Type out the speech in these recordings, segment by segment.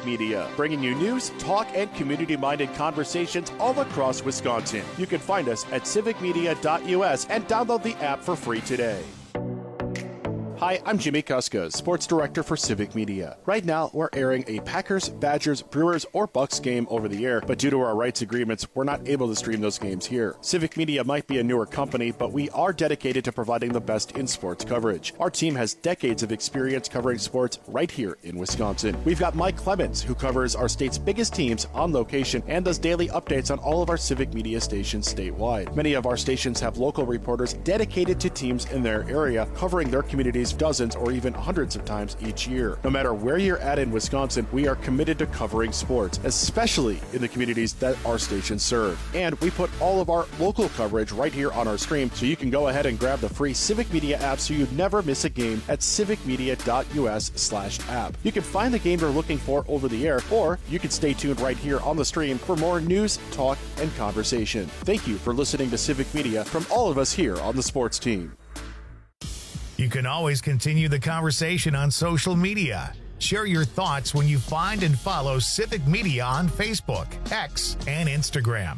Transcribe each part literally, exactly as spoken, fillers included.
Civic Media, bringing you news, talk, and community-minded conversations all across Wisconsin. You can find us at civic media dot U S and download the app for free today. Hi, I'm Jimmy Kuska, Sports Director for Civic Media. Right now, we're airing a Packers, Badgers, Brewers, or Bucks game over the air, but due to our rights agreements, we're not able to stream those games here. Civic Media might be a newer company, but we are dedicated to providing the best in sports coverage. Our team has decades of experience covering sports right here in Wisconsin. We've got Mike Clemens, who covers our state's biggest teams on location and does daily updates on all of our Civic Media stations statewide. Many of our stations have local reporters dedicated to teams in their area, covering their communities dozens or even hundreds of times each year. No matter where you're at in Wisconsin, we are committed to covering sports, especially in the communities that our stations serve. And we put all of our local coverage right here on our stream, so you can go ahead and grab the free Civic Media app so you never miss a game at civic media dot U S slash app. You can find the game you're looking for over the air, or you can stay tuned right here on the stream for more news, talk, and conversation. Thank you for listening to Civic Media from all of us here on the sports team. You can always continue the conversation on social media. Share your thoughts when you find and follow Civic Media on Facebook, X, and Instagram.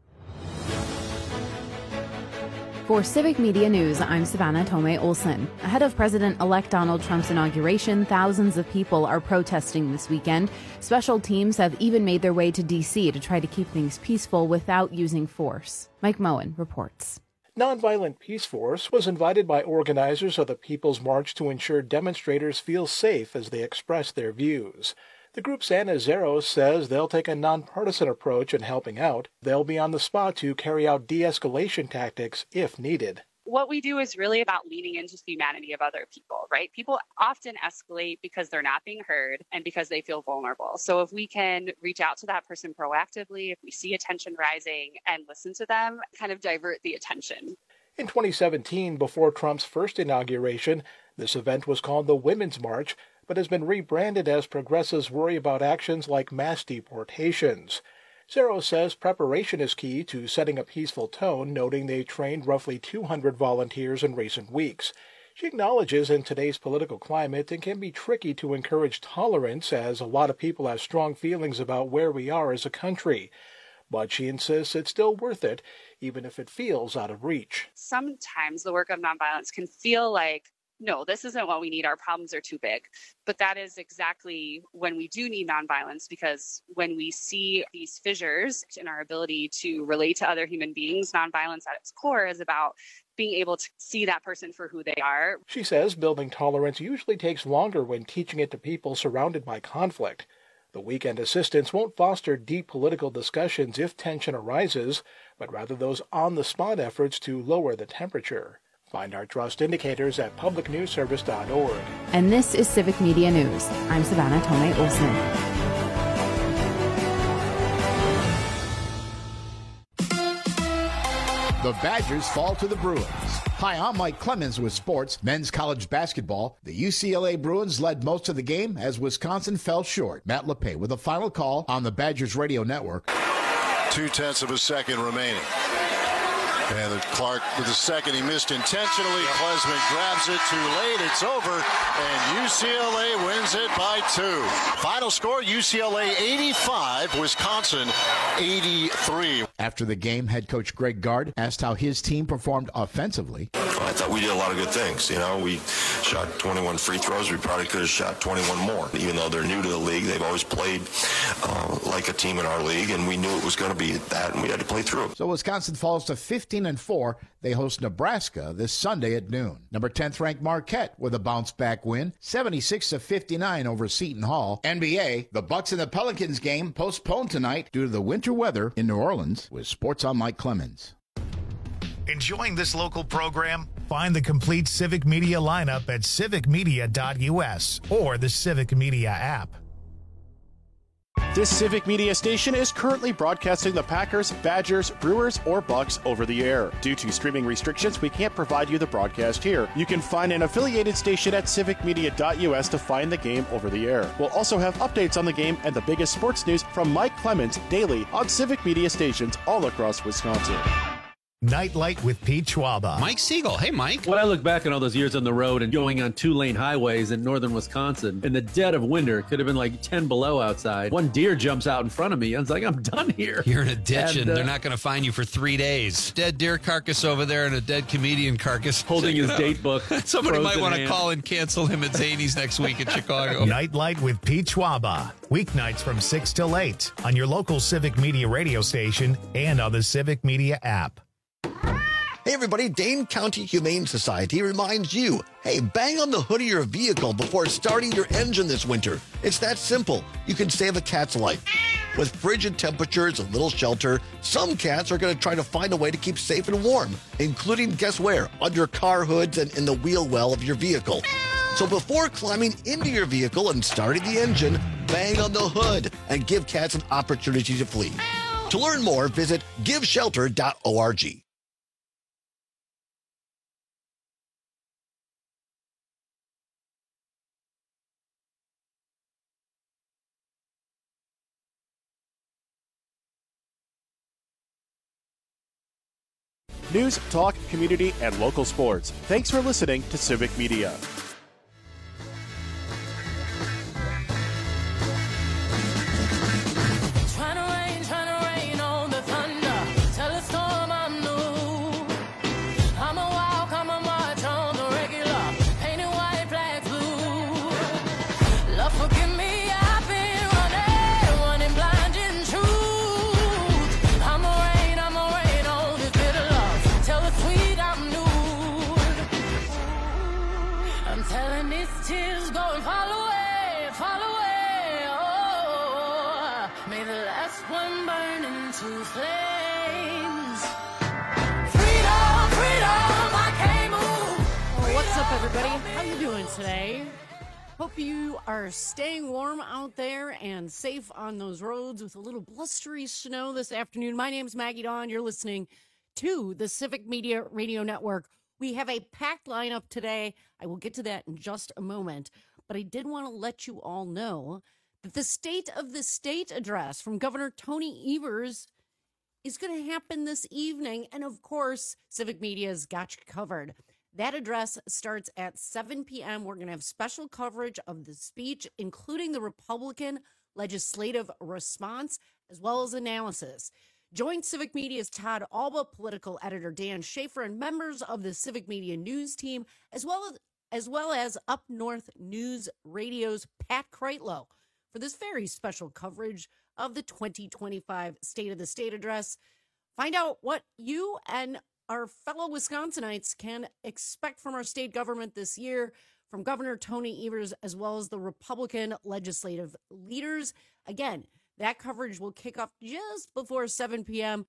For Civic Media News, I'm Savannah Tomei Olson. Ahead of President-elect Donald Trump's inauguration, thousands of people are protesting this weekend. Special teams have even made their way to D C to try to keep things peaceful without using force. Mike Moen reports. Nonviolent Peace Force was invited by organizers of the People's March to ensure demonstrators feel safe as they express their views. The group's Anna Zeros says they'll take a nonpartisan approach in helping out. They'll be on the spot to carry out de-escalation tactics if needed. What we do is really about leaning into the humanity of other people, right? People often escalate because they're not being heard and because they feel vulnerable. So if we can reach out to that person proactively, if we see attention rising and listen to them, kind of divert the attention. In twenty seventeen, before Trump's first inauguration, this event was called the Women's March, but has been rebranded as progressives worry about actions like mass deportations. Zero says preparation is key to setting a peaceful tone, noting they trained roughly two hundred volunteers in recent weeks. She acknowledges in today's political climate it can be tricky to encourage tolerance, as a lot of people have strong feelings about where we are as a country. But she insists it's still worth it, even if it feels out of reach. Sometimes the work of nonviolence can feel like, no, this isn't what we need. Our problems are too big. But that is exactly when we do need nonviolence, because when we see these fissures in our ability to relate to other human beings, nonviolence at its core is about being able to see that person for who they are. She says building tolerance usually takes longer when teaching it to people surrounded by conflict. The weekend assistance won't foster deep political discussions if tension arises, but rather those on-the-spot efforts to lower the temperature. Find our trust indicators at public news service dot org. And this is Civic Media News. I'm Savannah Tomei Olson. The Badgers fall to the Bruins. Hi, I'm Mike Clemens with sports. Men's college basketball. The U C L A Bruins led most of the game as Wisconsin fell short. Matt LePay with a final call on the Badgers Radio Network. Two-tenths of a second remaining. And Clark with the second, he missed intentionally. Klesman grabs it too late. It's over, and U C L A wins it by two. Final score, U C L A eighty-five, Wisconsin eighty-three. After the game, head coach Greg Gard asked how his team performed offensively. I thought we did a lot of good things. You know, we shot twenty-one free throws. We probably could have shot twenty-one more. Even though they're new to the league, they've always played uh, like a team in our league, and we knew it was going to be that, and we had to play through. So Wisconsin falls to fifteen and four. They host Nebraska this Sunday at noon. Number tenth ranked Marquette with a bounce-back win, seventy-six to fifty-nine over Seton Hall. N B A, the Bucks and the Pelicans game postponed tonight due to the winter weather in New Orleans. With sports, I'm Mike Clemens. Enjoying this local program? Find the complete Civic Media lineup at civic media dot U S or the Civic Media app. This Civic Media station is currently broadcasting the Packers, Badgers, Brewers, or Bucks over the air. Due to streaming restrictions, we can't provide you the broadcast here. You can find an affiliated station at civic media dot U S to find the game over the air. We'll also have updates on the game and the biggest sports news from Mike Clemens daily on Civic Media stations all across Wisconsin. Nightlight with Pete Schwaba. Mike Siegel. Hey, Mike. When I look back on all those years on the road and going on two-lane highways in northern Wisconsin, in the dead of winter, it could have been like ten below outside. One deer jumps out in front of me. I was like, I'm done here. You're in a ditch, and, and uh, they're not going to find you for three days. Dead deer carcass over there and a dead comedian carcass. Holding his date book. Somebody might want to call and cancel him at Zany's next week in Chicago. Nightlight with Pete Schwaba. Weeknights from six till eight on your local Civic Media radio station and on the Civic Media app. Hey everybody, Dane County Humane Society reminds you, hey, bang on the hood of your vehicle before starting your engine this winter. It's that simple. You can save a cat's life. With frigid temperatures and little shelter, some cats are going to try to find a way to keep safe and warm, including, guess where, under car hoods and in the wheel well of your vehicle. So before climbing into your vehicle and starting the engine, bang on the hood and give cats an opportunity to flee. To learn more, visit give shelter dot org. News, talk, community, and local sports. Thanks for listening to Civic Media. Everybody, how you doing today? Hope you are staying warm out there and safe on those roads with a little blustery snow this afternoon. My name's Maggie Dawn. You're listening to the Civic Media Radio Network. We have a packed lineup today. I will get to that in just a moment, but I did want to let you all know that the State of the State address from Governor Tony Evers is going to happen this evening, and of course, Civic Media's got you covered. That address starts at seven p.m. We're going to have special coverage of the speech, including the Republican legislative response, as well as analysis. Join Civic Media's Todd Alba, political editor Dan Schaefer, and members of the Civic Media News team, as well as, as well as Up North News Radio's Pat Kreitlow, for this very special coverage of the twenty twenty-five State of the State address. Find out what you and our fellow Wisconsinites can expect from our state government this year, from Governor Tony Evers, as well as the Republican legislative leaders. Again, that coverage will kick off just before seven p.m.,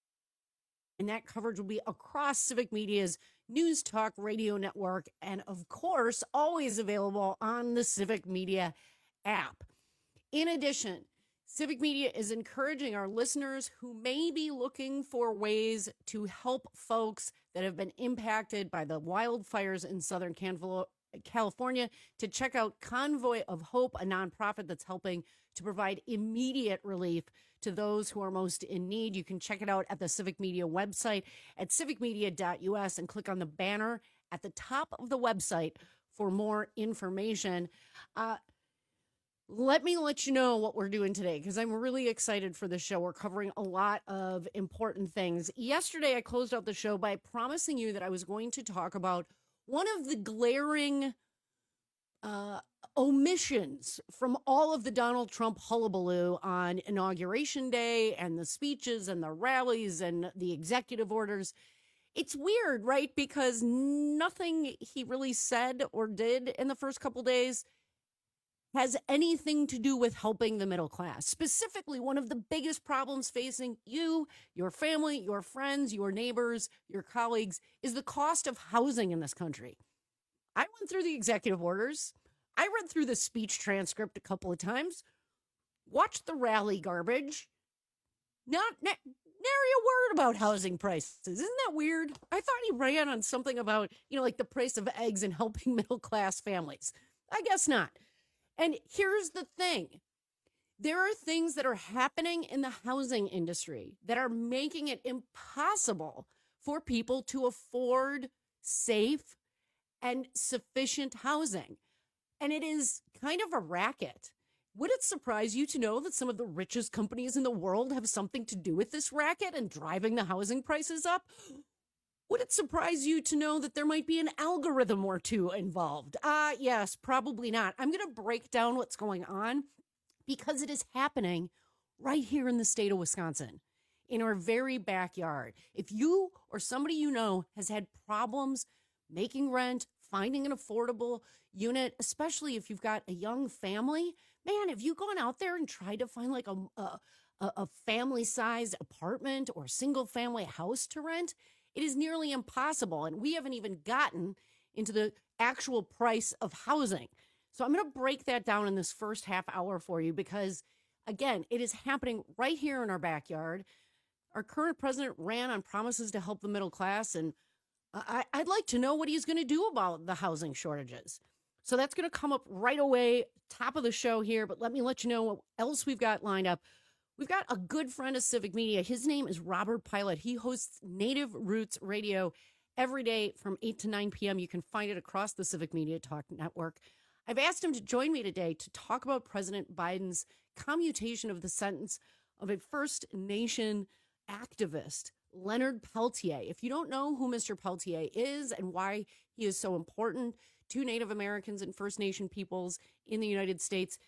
and that coverage will be across Civic Media's News Talk Radio Network, and of course, always available on the Civic Media app. In addition, Civic Media is encouraging our listeners who may be looking for ways to help folks that have been impacted by the wildfires in Southern California to check out Convoy of Hope, a nonprofit that's helping to provide immediate relief to those who are most in need. You can check it out at the Civic Media website at civic media dot u s and click on the banner at the top of the website for more information. Uh, Let me let you know what we're doing today, because I'm really excited for the show. We're covering a lot of important things. Yesterday, I closed out the show by promising you that I was going to talk about one of the glaring uh, omissions from all of the Donald Trump hullabaloo on Inauguration Day and the speeches and the rallies and the executive orders. It's weird, right? Because nothing he really said or did in the first couple days has anything to do with helping the middle class. Specifically, one of the biggest problems facing you, your family, your friends, your neighbors, your colleagues is the cost of housing in this country. I went through the executive orders. I read through the speech transcript a couple of times, watched the rally garbage. Not na- nary a word about housing prices. Isn't that weird? I thought he ran on something about, you know, like the price of eggs and helping middle class families. I guess not. And here's the thing. There are things that are happening in the housing industry that are making it impossible for people to afford safe and sufficient housing. And it is kind of a racket. Would it surprise you to know that some of the richest companies in the world have something to do with this racket and driving the housing prices up? Would it surprise you to know that there might be an algorithm or two involved? Ah, uh, yes, probably not. I'm going to break down what's going on because it is happening right here in the state of Wisconsin, in our very backyard. If you or somebody you know has had problems making rent, finding an affordable unit, especially if you've got a young family, man, have you gone out there and tried to find like a, a, a family-sized apartment or single-family house to rent? It is nearly impossible, and we haven't even gotten into the actual price of housing. So I'm going to break that down in this first half hour for you because, again, it is happening right here in our backyard. Our current president ran on promises to help the middle class, and I, I'd like to know what he's going to do about the housing shortages. So that's going to come up right away, top of the show here, but let me let you know what else we've got lined up. We've got a good friend of Civic Media. His name is Robert Pilot. He hosts Native Roots Radio every day from eight to nine p.m. You can find it across the Civic Media Talk Network. I've asked him to join me today to talk about President Biden's commutation of the sentence of a First Nation activist, Leonard Peltier. If you don't know who Mister Peltier is and why he is so important to Native Americans and First Nation peoples in the United States,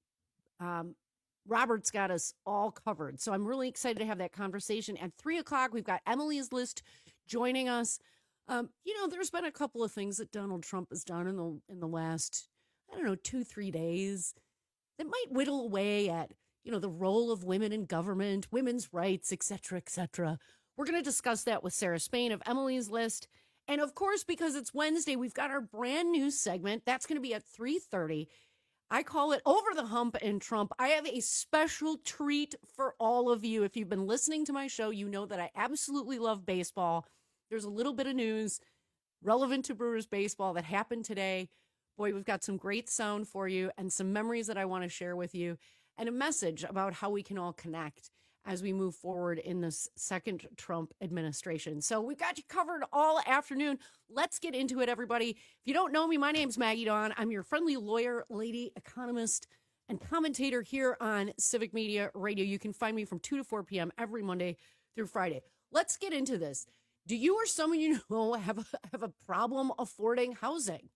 um, Robert's got us all covered. So I'm really excited to have that conversation. At three o'clock, we've got Emily's List joining us. Um, you know, there's been a couple of things that Donald Trump has done in the in the last, I don't know, two, three days that might whittle away at, you know, the role of women in government, women's rights, et cetera, et cetera. We're going to discuss that with Sarah Spain of Emily's List. And of course, because it's Wednesday, we've got our brand new segment. That's going to be at three thirty. I call it Over the Hump and Trump. I have a special treat for all of you. If you've been listening to my show, you know that I absolutely love baseball. There's a little bit of news relevant to Brewers baseball that happened today. Boy, we've got some great sound for you and some memories that I want to share with you and a message about how we can all connect as we move forward in this second Trump administration. So we've got you covered all afternoon. Let's get into it, everybody. If you don't know me, my name's Maggie Dawn. I'm your friendly lawyer, lady, economist, and commentator here on Civic Media Radio. You can find me from two to four p.m. every Monday through Friday. Let's get into this. Do you or someone you know have a, have a problem affording housing?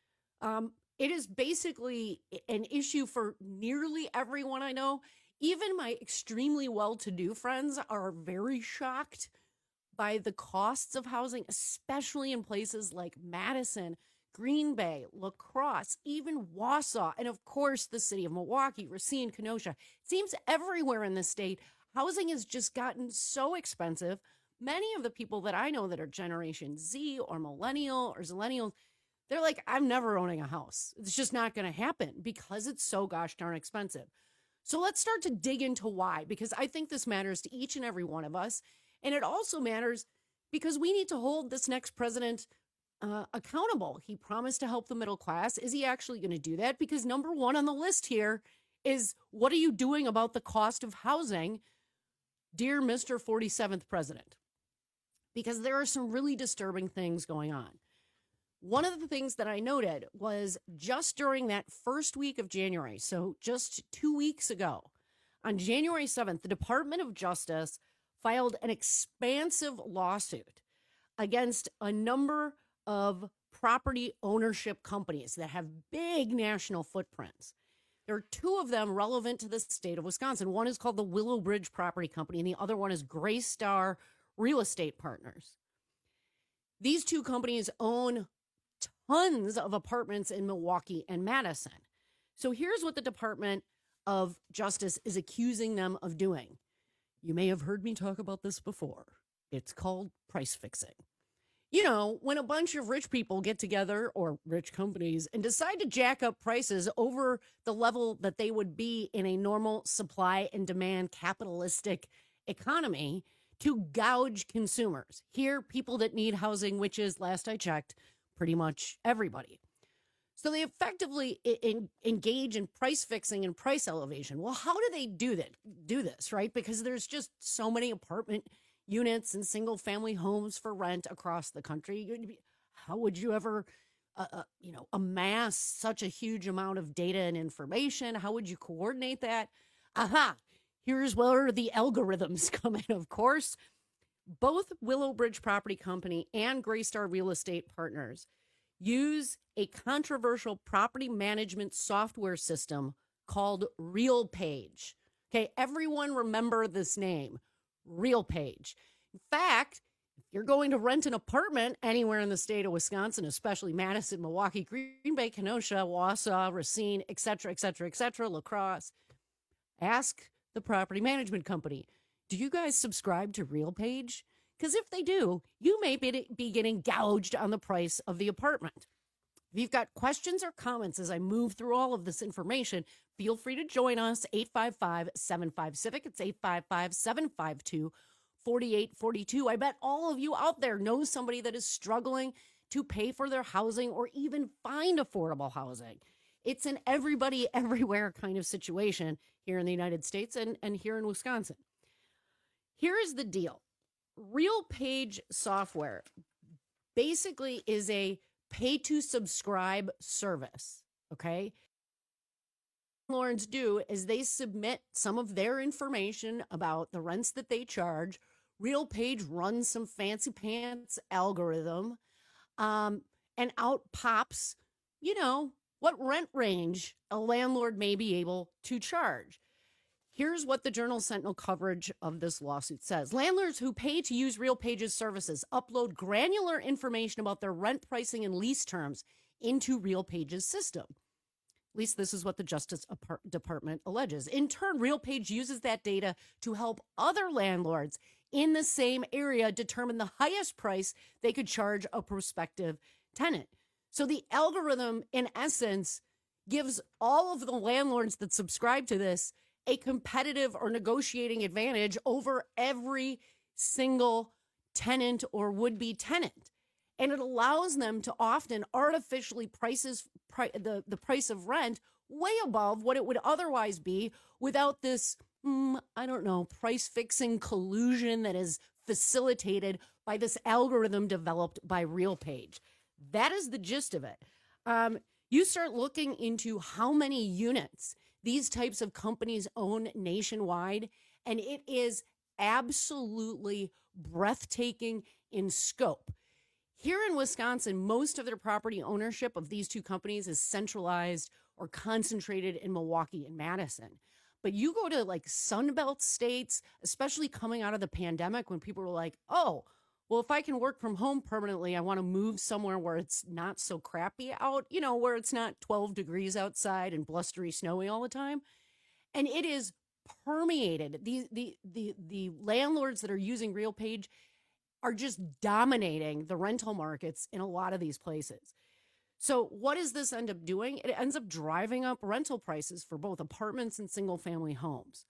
Um, it is basically an issue for nearly everyone I know. Even my extremely well-to-do friends are very shocked by the costs of housing, especially in places like Madison, Green Bay, La Crosse, even Wausau, and of course the city of Milwaukee, Racine, Kenosha. It seems everywhere in the state, housing has just gotten so expensive. Many of the people that I know that are Generation Z or Millennial or Zillennial, they're like, I'm never owning a house. It's just not going to happen because it's so gosh darn expensive. So let's start to dig into why, because I think this matters to each and every one of us. And it also matters because we need to hold this next president uh, accountable. He promised to help the middle class. Is he actually going to do that? Because number one on the list here is, what are you doing about the cost of housing, dear Mister forty-seventh president? Because there are some really disturbing things going on. One of the things that I noted was just during that first week of January, so just two weeks ago, on January seventh, the Department of Justice filed an expansive lawsuit against a number of property ownership companies that have big national footprints. There are two of them relevant to the state of Wisconsin. One is called the Willow Bridge Property Company, and the other one is Gray Star Real Estate Partners. These two companies own tons of apartments in Milwaukee and Madison. So here's what the Department of Justice is accusing them of doing. You may have heard me talk about this before. It's called price fixing. You know, when a bunch of rich people get together, or rich companies, and decide to jack up prices over the level that they would be in a normal supply and demand capitalistic economy to gouge consumers. Here, people that need housing, which is, last I checked, pretty much everybody. So they effectively in, engage in price fixing and price elevation. Well, how do they do that? Do this, right? Because there's just so many apartment units and single-family homes for rent across the country. How would you ever, uh, uh, you know, amass such a huge amount of data and information? How would you coordinate that? Aha! Here's where the algorithms come in, of course. Both Willowbridge Property Company and Greystar Real Estate Partners use a controversial property management software system called RealPage. Okay, everyone remember this name, RealPage. In fact, if you're going to rent an apartment anywhere in the state of Wisconsin, especially Madison, Milwaukee, Green Bay, Kenosha, Wausau, Racine, et cetera, et cetera, et cetera, La Crosse, ask the property management company, do you guys subscribe to RealPage? Because if they do, you may be, be getting gouged on the price of the apartment. If you've got questions or comments as I move through all of this information, feel free to join us, eight five five, seven five, CIVIC. It's eight five five, seven five two, four eight four two. I bet all of you out there know somebody that is struggling to pay for their housing or even find affordable housing. It's an everybody, everywhere kind of situation here in the United States and, and here in Wisconsin. Here is the deal. RealPage software basically is a pay-to-subscribe service, okay? What landlords do is they submit some of their information about the rents that they charge. RealPage runs some fancy pants algorithm, um, and out pops, you know, what rent range a landlord may be able to charge. Here's what the Journal Sentinel coverage of this lawsuit says. Landlords who pay to use RealPage's services upload granular information about their rent pricing and lease terms into RealPage's system. At least this is what the Justice Department alleges. In turn, RealPage uses that data to help other landlords in the same area determine the highest price they could charge a prospective tenant. So the algorithm, in essence, gives all of the landlords that subscribe to this a competitive or negotiating advantage over every single tenant or would-be tenant. And it allows them to often artificially prices pri- the, the price of rent way above what it would otherwise be without this, mm, I don't know, price-fixing collusion that is facilitated by this algorithm developed by RealPage. That is the gist of it. Um, you start looking into how many units these types of companies own nationwide, and it is absolutely breathtaking in scope. Here in Wisconsin, most of their property ownership of these two companies is centralized or concentrated in Milwaukee and Madison. But you go to like Sunbelt states, especially coming out of the pandemic when people were like, oh, well, if I can work from home permanently, I want to move somewhere where it's not so crappy out, you know, where it's not twelve degrees outside and blustery, snowy all the time. And it is permeated. The, the, the, the landlords that are using RealPage are just dominating the rental markets in a lot of these places. So what does this end up doing? It ends up driving up rental prices for both apartments and single family homes.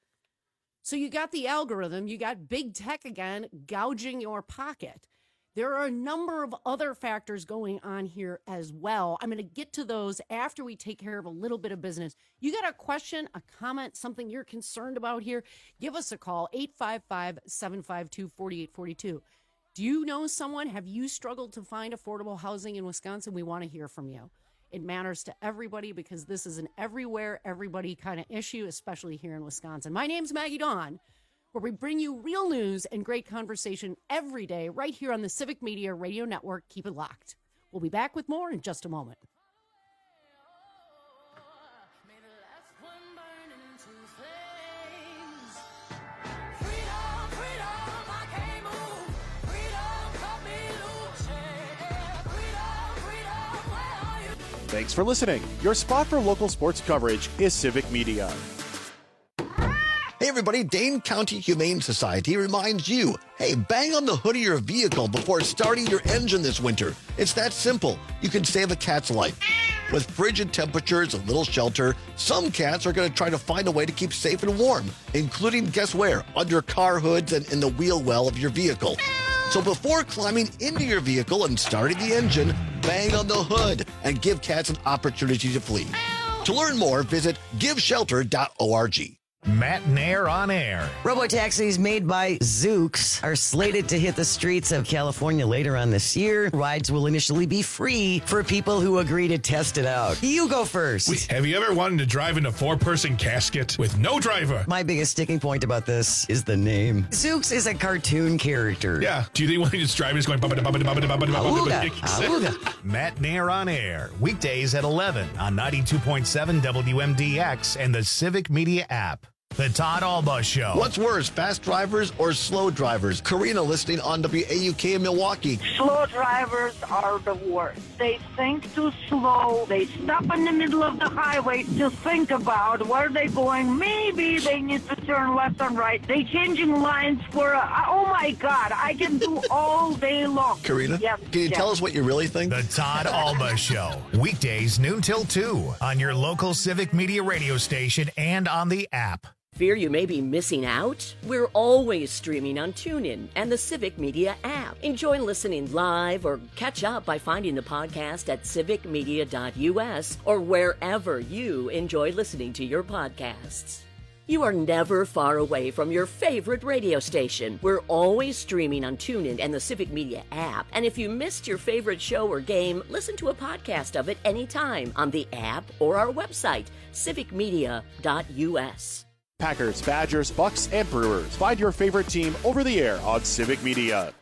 So you got the algorithm, you got big tech again, gouging your pocket. There are a number of other factors going on here as well. I'm going to get to those after we take care of a little bit of business. You got a question, a comment, something you're concerned about here? Give us a call, eight five five, seven five two, four eight four two. Do you know someone? Have you struggled to find affordable housing in Wisconsin? We want to hear from you. It matters to everybody because this is an everywhere, everybody kind of issue, especially here in Wisconsin. My name's Maggie Dawn, where we bring you real news and great conversation every day right here on the Civic Media Radio Network. Keep it locked. We'll be back with more in just a moment. Thanks for listening. Your spot for local sports coverage is Civic Media. Hey everybody, Dane County Humane Society reminds you, hey, bang on the hood of your vehicle before starting your engine this winter. It's that simple. You can save a cat's life. With frigid temperatures and little shelter, some cats are going to try to find a way to keep safe and warm, including, guess where? Under car hoods and in the wheel well of your vehicle. So before climbing into your vehicle and starting the engine, bang on the hood and give cats an opportunity to flee. To learn more, visit give shelter dot org. Matt Nair on air. Robotaxis made by Zoox are slated to hit the streets of California later on this year. Rides will initially be free for people who agree to test it out. You go first. Wait, have you ever wanted to drive in a four-person casket with no driver? My biggest sticking point about this is the name. Zoox is a cartoon character. Yeah. Do you think when he's driving, he's going... Matt Nair on air. Weekdays at eleven on ninety-two point seven W M D X and the Civic Media app. The Todd Alba Show. What's worse, fast drivers or slow drivers? Karina listening on W A U K in Milwaukee. Slow drivers are the worst. They think too slow. They stop in the middle of the highway to think about where they're going. Maybe they need to turn left and right. They changing lines for, a, oh my God, I can do all day long. Karina, yes, can you yes. tell us what you really think? The Todd Alba Show. Weekdays noon till two on your local Civic Media radio station and on the app. Fear you may be missing out? We're always streaming on TuneIn and the Civic Media app. Enjoy listening live or catch up by finding the podcast at civic media dot U S or wherever you enjoy listening to your podcasts. You are never far away from your favorite radio station. We're always streaming on TuneIn and the Civic Media app. And if you missed your favorite show or game, listen to a podcast of it anytime on the app or our website, civic media dot U S. Packers, Badgers, Bucks, and Brewers. Find your favorite team over the air on Civic Media.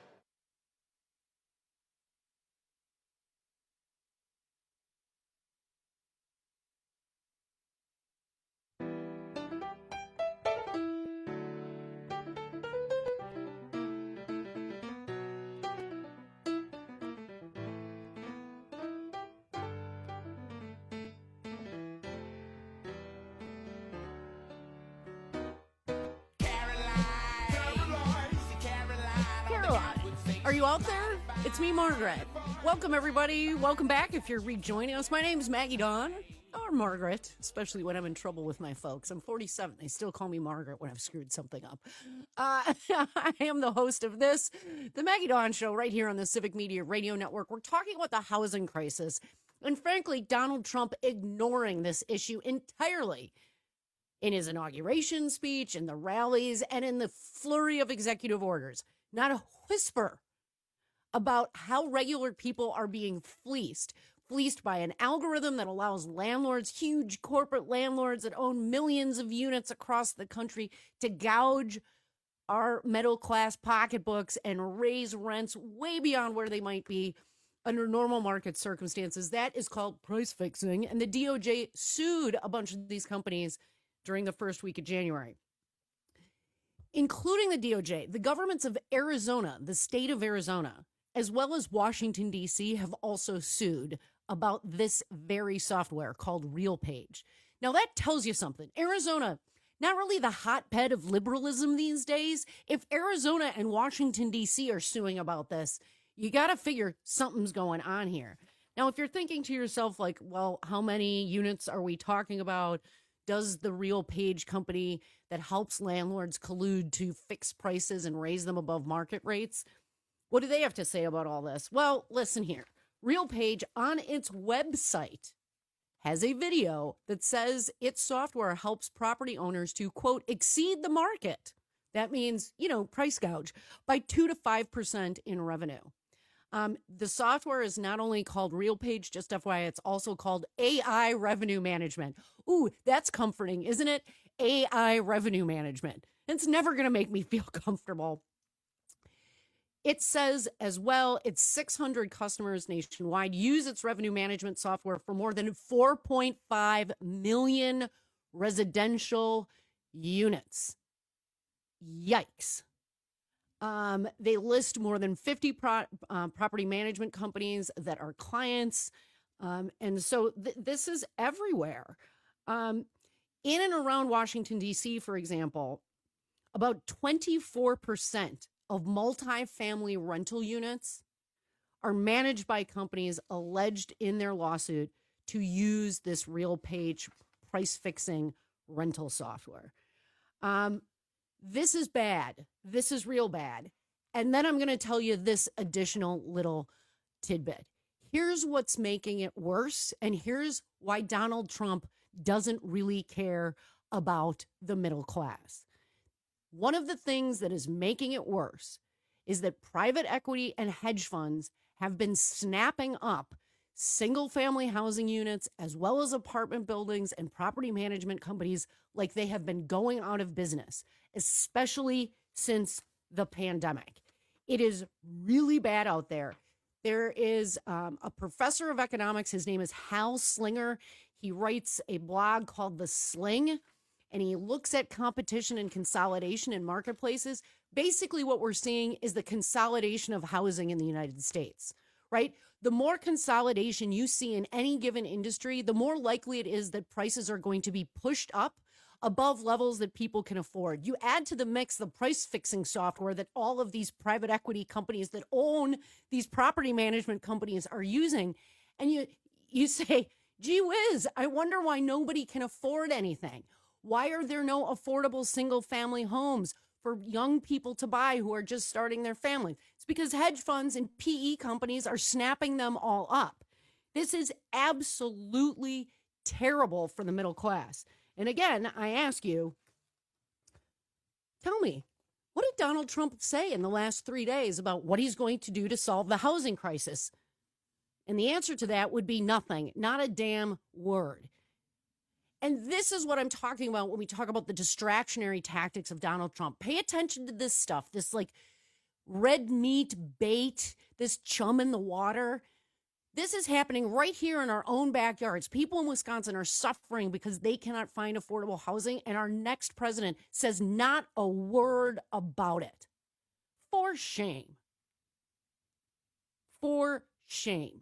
Are you out there? It's me, Margaret. Welcome, everybody. Welcome back if you're rejoining us. My name is Maggie Dawn, or Margaret, especially when I'm in trouble with my folks. I'm forty-seven. They still call me Margaret when I've screwed something up. Uh, I am the host of this, the Maggie Dawn Show, right here on the Civic Media Radio Network. We're talking about the housing crisis, and frankly, Donald Trump ignoring this issue entirely in his inauguration speech, in the rallies, and in the flurry of executive orders. Not a whisper about how regular people are being fleeced, fleeced by an algorithm that allows landlords, huge corporate landlords that own millions of units across the country, to gouge our middle-class pocketbooks and raise rents way beyond where they might be under normal market circumstances. That is called price fixing, and the D O J sued a bunch of these companies during the first week of January. Including the D O J, the governments of Arizona, the state of Arizona, as well as Washington, D C, have also sued about this very software called RealPage. Now, that tells you something. Arizona, not really the hotbed of liberalism these days. If Arizona and Washington, D C are suing about this, you got to figure something's going on here. Now, if you're thinking to yourself, like, well, how many units are we talking about? Does the RealPage company that helps landlords collude to fix prices and raise them above market rates? What do they have to say about all this? Well, listen here. RealPage on its website has a video that says its software helps property owners to, quote, exceed the market. That means, you know, price gouge by two to five percent in revenue. Um, the software is not only called RealPage, just F Y I, it's also called A I Revenue Management. Ooh, that's comforting, isn't it? A I Revenue Management. It's never going to make me feel comfortable. It says as well, its six hundred customers nationwide use its revenue management software for more than four point five million residential units. Yikes. Um, they list more than fifty pro- uh, property management companies that are clients. Um, and so th- this is everywhere. Um, in and around Washington, D C, for example, about twenty-four percent of multifamily rental units are managed by companies alleged in their lawsuit to use this RealPage price-fixing rental software. Um, this is bad. This is real bad. And then I'm going to tell you this additional little tidbit. Here's what's making it worse, and here's why Donald Trump doesn't really care about the middle class. One of the things that is making it worse is that private equity and hedge funds have been snapping up single-family housing units as well as apartment buildings and property management companies like they have been going out of business, especially since the pandemic. It is really bad out there. There is um, a professor of economics. His name is Hal Slinger. He writes a blog called The Sling, and he looks at competition and consolidation in marketplaces. Basically, what we're seeing is the consolidation of housing in the United States, right? The more consolidation you see in any given industry, the more likely it is that prices are going to be pushed up above levels that people can afford. You add to the mix the price fixing software that all of these private equity companies that own these property management companies are using, and you you say, gee whiz, I wonder why nobody can afford anything. Why are there no affordable single-family homes for young people to buy who are just starting their family? It's because hedge funds and P E companies are snapping them all up. This is absolutely terrible for the middle class. And again, I ask you, tell me, what did Donald Trump say in the last three days about what he's going to do to solve the housing crisis? And the answer to that would be nothing, not a damn word. And this is what I'm talking about when we talk about the distractionary tactics of Donald Trump. Pay attention to this stuff, this like red meat bait, this chum in the water. This is happening right here in our own backyards. People in Wisconsin are suffering because they cannot find affordable housing, and our next president says not a word about it. For shame. For shame.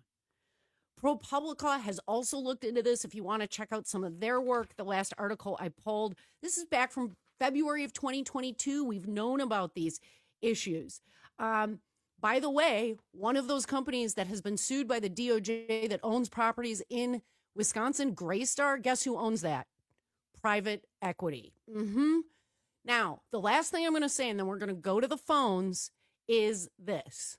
ProPublica has also looked into this. If you want to check out some of their work, the last article I pulled, this is back from February of twenty twenty-two. We've known about these issues. Um, by the way, one of those companies that has been sued by the D O J that owns properties in Wisconsin, Greystar, guess who owns that? Private equity. Mm-hmm. Now, the last thing I'm going to say, and then we're going to go to the phones, is this.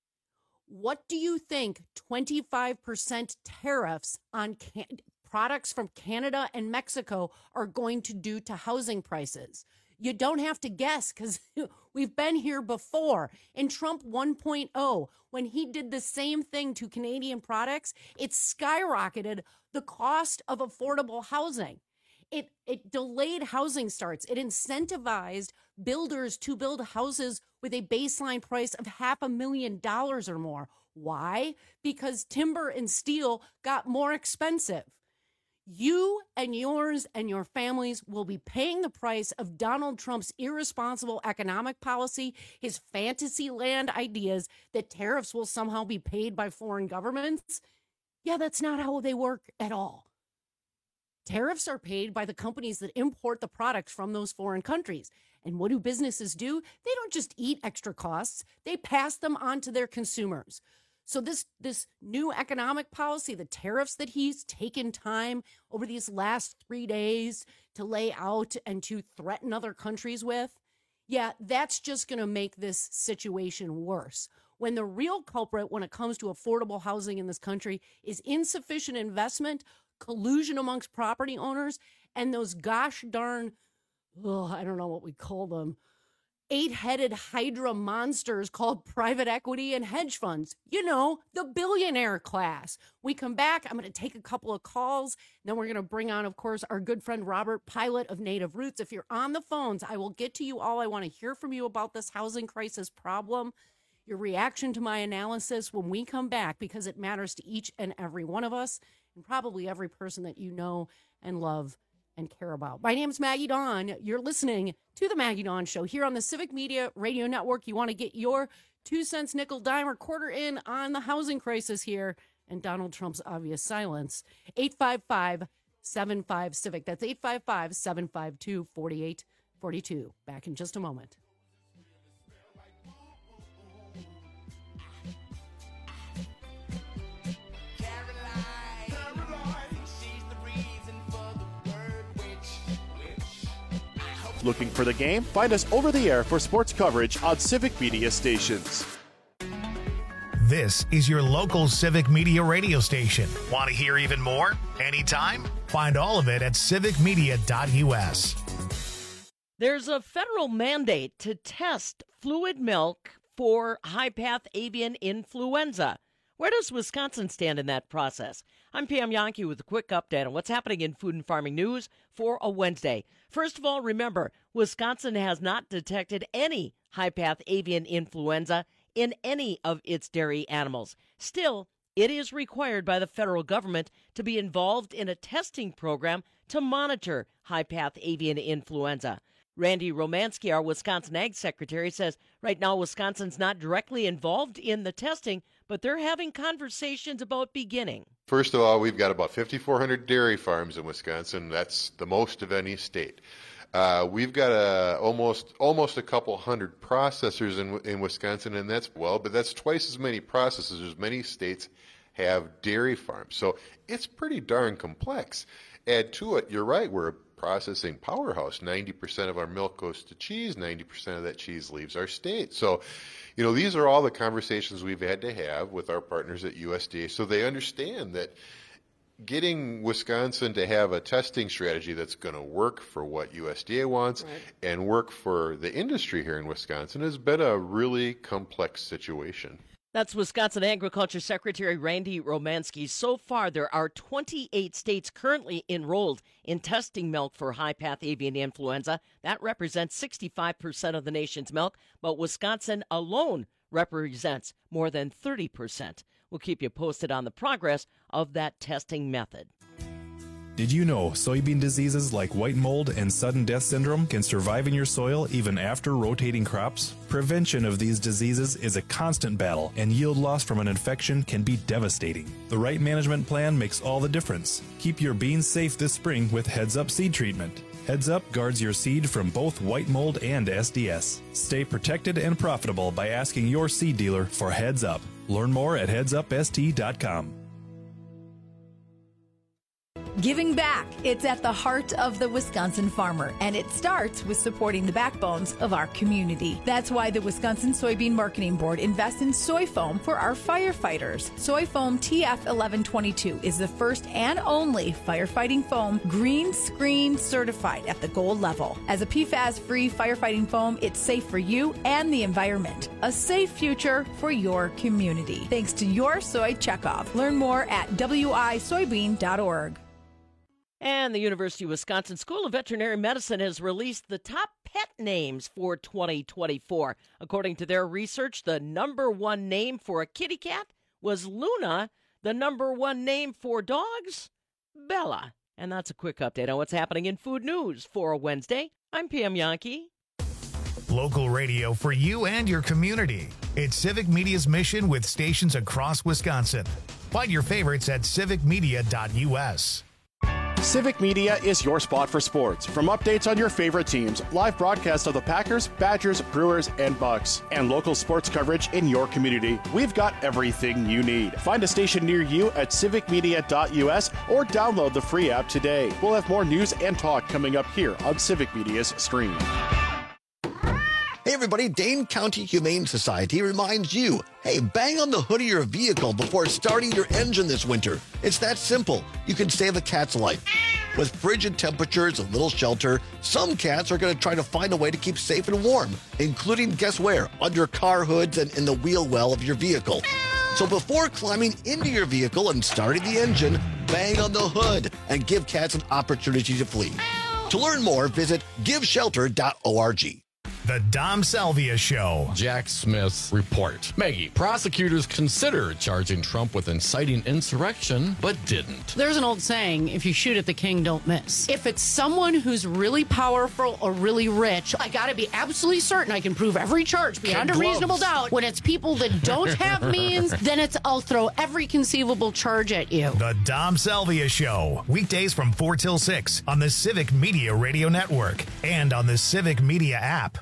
What do you think twenty-five percent tariffs on can- products from Canada and Mexico are going to do to housing prices? You don't have to guess because we've been here before. In Trump one point oh, when he did the same thing to Canadian products, it skyrocketed the cost of affordable housing. It, it delayed housing starts. It incentivized builders to build houses with a baseline price of half a million dollars or more. Why? Because timber and steel got more expensive. You and yours and your families will be paying the price of Donald Trump's irresponsible economic policy, his fantasy land ideas that tariffs will somehow be paid by foreign governments. Yeah, that's not how they work at all. Tariffs are paid by the companies that import the products from those foreign countries. And what do businesses do? They don't just eat extra costs. They pass them on to their consumers. So this, this new economic policy, the tariffs that he's taken time over these last three days to lay out and to threaten other countries with, yeah, that's just going to make this situation worse. When the real culprit when it comes to affordable housing in this country is insufficient investment, collusion amongst property owners, and those gosh darn, oh, I don't know what we call them, eight-headed hydra monsters called private equity and hedge funds. You know, the billionaire class. We come back, I'm going to take a couple of calls, then we're going to bring on, of course, our good friend Robert Pilot of Native Roots. If you're on the phones, I will get to you all. I want to hear from you about this housing crisis problem, your reaction to my analysis when we come back, because it matters to each and every one of us, and probably every person that you know and love and care about. My name is Maggie Dawn. You're listening to the Maggie Dawn Show here on the Civic Media Radio Network. You want to get your two cents, nickel, dime, or quarter in on the housing crisis here and Donald Trump's obvious silence. eight five five, seven five, CIVIC. That's eight five five, seven five two, four eight four two. Back in just a moment. Looking for the game? Find us over the air for sports coverage on Civic Media stations. This is your local Civic Media radio station. Want to hear even more? Anytime? Find all of it at civic media dot u s. There's a federal mandate to test fluid milk for high-path avian influenza. Where does Wisconsin stand in that process? I'm Pam Yonke with a quick update on what's happening in food and farming news for a Wednesday. First of all, remember, Wisconsin has not detected any high-path avian influenza in any of its dairy animals. Still, it is required by the federal government to be involved in a testing program to monitor high-path avian influenza. Randy Romanski, our Wisconsin Ag Secretary, says right now Wisconsin's not directly involved in the testing, but they're having conversations about beginning. First of all, we've got about fifty-four hundred dairy farms in Wisconsin. That's the most of any state. Uh, we've got a, almost almost a couple hundred processors in in Wisconsin, and that's well, but that's twice as many processors as many states have dairy farms. So it's pretty darn complex. Add to it, you're right, we're a processing powerhouse. ninety percent of our milk goes to cheese, ninety percent of that cheese leaves our state. So, you know, these are all the conversations we've had to have with our partners at U S D A so they understand that getting Wisconsin to have a testing strategy that's going to work for what U S D A wants right. and work for the industry here in Wisconsin has been a really complex situation. That's Wisconsin Agriculture Secretary Randy Romanski. So far, there are twenty-eight states currently enrolled in testing milk for high-path avian influenza. That represents sixty-five percent of the nation's milk, but Wisconsin alone represents more than thirty percent. We'll keep you posted on the progress of that testing method. Did you know soybean diseases like white mold and sudden death syndrome can survive in your soil even after rotating crops? Prevention of these diseases is a constant battle, and yield loss from an infection can be devastating. The right management plan makes all the difference. Keep your beans safe this spring with Heads Up seed treatment. Heads Up guards your seed from both white mold and S D S. Stay protected and profitable by asking your seed dealer for Heads Up. Learn more at heads up s t dot com. Giving back. It's at the heart of the Wisconsin farmer, and it starts with supporting the backbones of our community. That's why the Wisconsin Soybean Marketing Board invests in soy foam for our firefighters. Soy foam T F eleven twenty-two is the first and only firefighting foam green screen certified at the gold level. As a P FAS-free firefighting foam, it's safe for you and the environment. A safe future for your community. Thanks to your soy checkoff. Learn more at w i soybean dot org. And the University of Wisconsin School of Veterinary Medicine has released the top pet names for twenty twenty-four. According to their research, the number one name for a kitty cat was Luna. The number one name for dogs, Bella. And that's a quick update on what's happening in food news for a Wednesday. I'm Pam Yonke. Local radio for you and your community. It's Civic Media's mission with stations across Wisconsin. Find your favorites at civic media dot u s. Civic Media is your spot for sports. From updates on your favorite teams, live broadcasts of the Packers, Badgers, Brewers, and Bucks, and local sports coverage in your community, we've got everything you need. Find a station near you at civic media dot u s or download the free app today. We'll have more news and talk coming up here on Civic Media's stream. Hey everybody, Dane County Humane Society reminds you, hey, bang on the hood of your vehicle before starting your engine this winter. It's that simple. You can save a cat's life. With frigid temperatures, a little shelter, some cats are going to try to find a way to keep safe and warm, including, guess where? Under car hoods and in the wheel well of your vehicle. So before climbing into your vehicle and starting the engine, bang on the hood and give cats an opportunity to flee. To learn more, visit give shelter dot org. The Dom Salvia Show. Jack Smith's report. Maggie, prosecutors considered charging Trump with inciting insurrection, but didn't. There's an old saying, if you shoot at the king, don't miss. If it's someone who's really powerful or really rich, I gotta be absolutely certain I can prove every charge beyond Kid a reasonable gloves. doubt. When it's people that don't have means, then it's I'll throw every conceivable charge at you. The Dom Salvia Show. Weekdays from four till six on the Civic Media Radio Network and on the Civic Media app.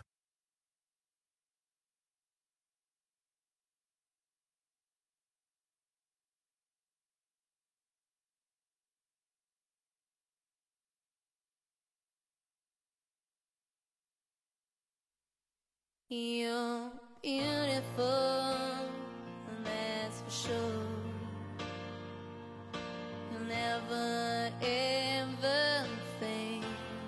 You're beautiful, never ever think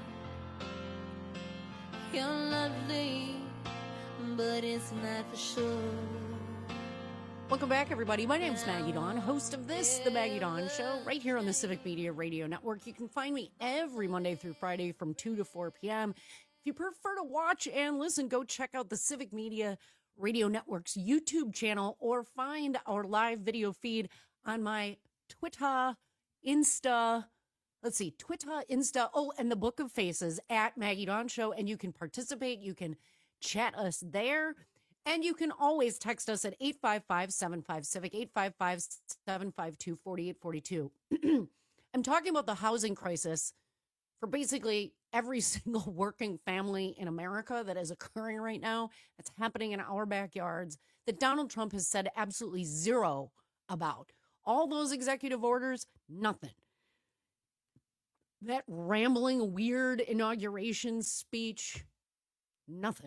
you're lovely, but it's not for sure. Welcome back, everybody. My name's Maggie Dawn, host of this, The Maggie Dawn Show, right here on the Civic Media Radio Network. You can find me every Monday through Friday from two to four p.m. If you prefer to watch and listen, go check out the Civic Media Radio Network's YouTube channel or find our live video feed on my Twitter, Insta, let's see, Twitter, Insta, oh, and the Book of Faces at Maggie Dawn Show. And you can participate. You can chat us there. And you can always text us at eight five five, seven five, CIVIC, eight five five, seven five two, four eight four two. I'm talking about the housing crisis for basically every single working family in America that is occurring right now. That's happening in our backyards, that Donald Trump has said absolutely zero about. All those executive orders, nothing. That rambling, weird inauguration speech, nothing.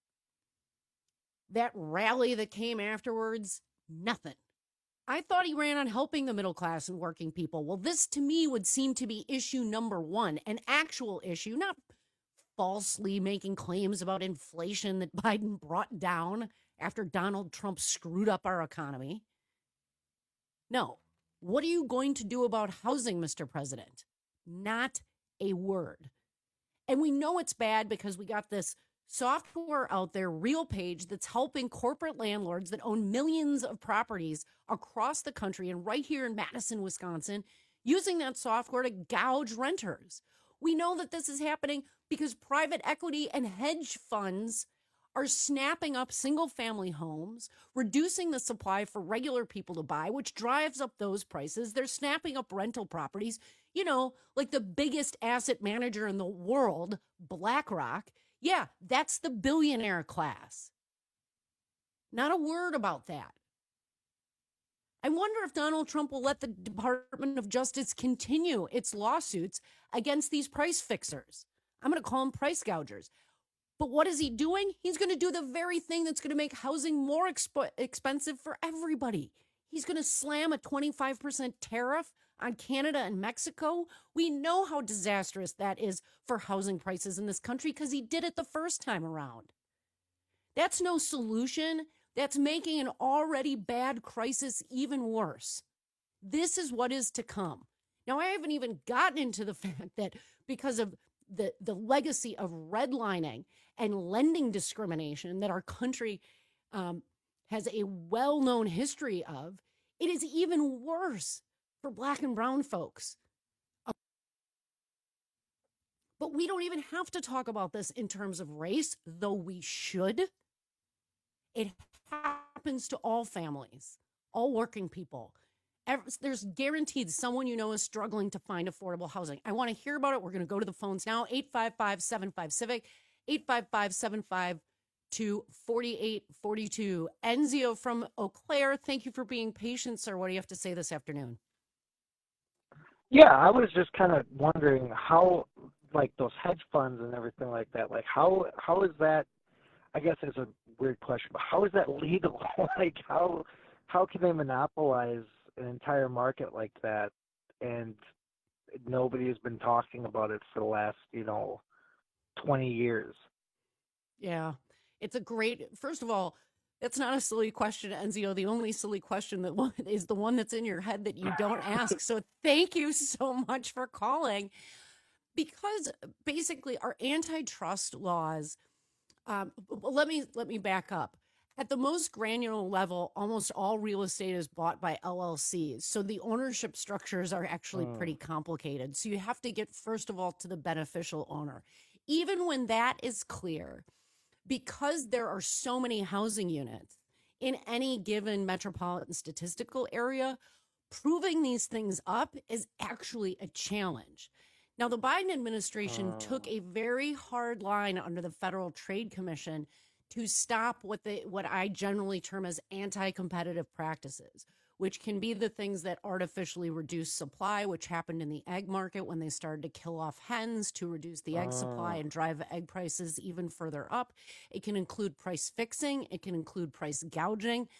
That rally that came afterwards, nothing. I thought he ran on helping the middle class and working people. Well, this to me would seem to be issue number one, an actual issue, not falsely making claims about inflation that Biden brought down after Donald Trump screwed up our economy. No. What are you going to do about housing, Mister President? Not a word. And we know it's bad because we got this software out there, RealPage, that's helping corporate landlords that own millions of properties across the country and right here in Madison, Wisconsin, using that software to gouge renters. We know that this is happening because private equity and hedge funds are snapping up single-family homes, reducing the supply for regular people to buy, which drives up those prices. They're snapping up rental properties. You know, like the biggest asset manager in the world, BlackRock. Yeah, that's the billionaire class. Not a word about that. I wonder if Donald Trump will let the Department of Justice continue its lawsuits against these price fixers. I'm going to call them price gougers. But what is he doing? He's going to do the very thing that's going to make housing more exp- expensive for everybody. He's going to slam a twenty-five percent tariff on Canada and Mexico. We know how disastrous that is for housing prices in this country because he did it the first time around. That's no solution. That's making an already bad crisis even worse. This is what is to come. Now, I haven't even gotten into the fact that because of the, the legacy of redlining and lending discrimination that our country um, has a well-known history of, it is even worse for Black and brown folks. But we don't even have to talk about this in terms of race, though we should. It happens to all families, all working people. There's guaranteed someone you know is struggling to find affordable housing. I want to hear about it. We're going to go to the phones now. eight five five, seven five, CIVIC, eight five five, seven five two, four eight four two. Enzio from Eau Claire, thank you for being patient, sir. What do you have to say this afternoon? Yeah, I was just kind of wondering how, like those hedge funds and everything like that, like how how is that, I guess it's a weird question, but how is that legal? Like how how can they monopolize an entire market like that, and nobody has been talking about it for the last, you know, twenty years? Yeah, it's a great, first of all, that's not a silly question, Enzio. The only silly question that one is the one that's in your head that you don't ask. So thank you so much for calling, because basically our antitrust laws, um, let me let me back up. At the most granular level, almost all real estate is bought by L L Cs. So the ownership structures are actually Oh. pretty complicated. So you have to get, first of all, to the beneficial owner. Even when that is clear, because there are so many housing units in any given metropolitan statistical area, proving these things up is actually a challenge. Now, the Biden administration Oh. took a very hard line under the Federal Trade Commission to stop what the what I generally term as anti-competitive practices, which can be the things that artificially reduce supply, which happened in the egg market when they started to kill off hens to reduce the egg supply Oh. and drive egg prices even further up. It can include price fixing. It can include price gouging.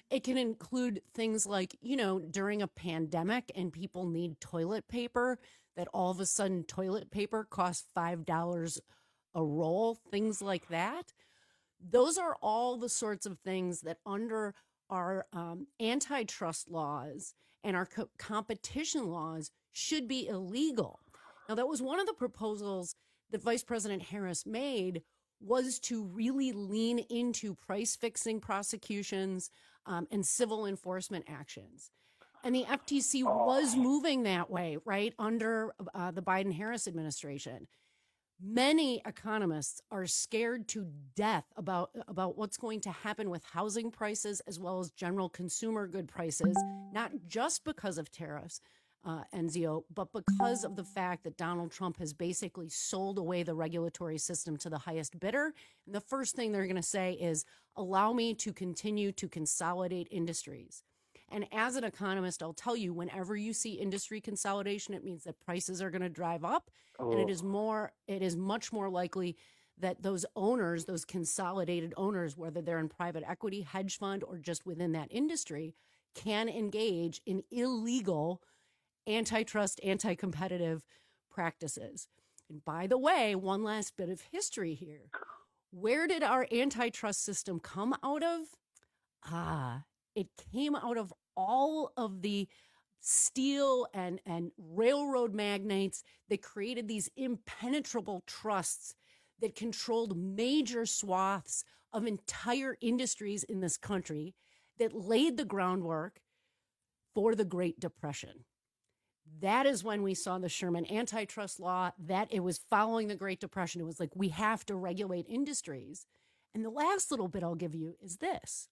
It can include things like, you know, during a pandemic and people need toilet paper, that all of a sudden toilet paper costs five dollars a roll, things like that. Those are all the sorts of things that under our um, antitrust laws and our co- competition laws should be illegal. Now, that was one of the proposals that Vice President Harris made, was to really lean into price fixing prosecutions um, and civil enforcement actions. And the F T C was moving that way, right, under uh, the Biden-Harris administration. Many economists are scared to death about, about what's going to happen with housing prices as well as general consumer good prices, not just because of tariffs, uh, Enzio, but because of the fact that Donald Trump has basically sold away the regulatory system to the highest bidder. And the first thing they're going to say is, allow me to continue to consolidate industries. And as an economist, I'll tell you, whenever you see industry consolidation, it means that prices are going to drive up. Oh. And it is more, it is much more likely that those owners, those consolidated owners, whether they're in private equity, hedge fund, or just within that industry, can engage in illegal antitrust, anti-competitive practices. And by the way, one last bit of history here. Where did our antitrust system come out of? Ah, it came out of all of the steel and, and railroad magnates that created these impenetrable trusts that controlled major swaths of entire industries in this country, that laid the groundwork for the Great Depression. That is when we saw the Sherman antitrust law, that it was following the Great Depression. It was like, we have to regulate industries. And the last little bit I'll give you is this.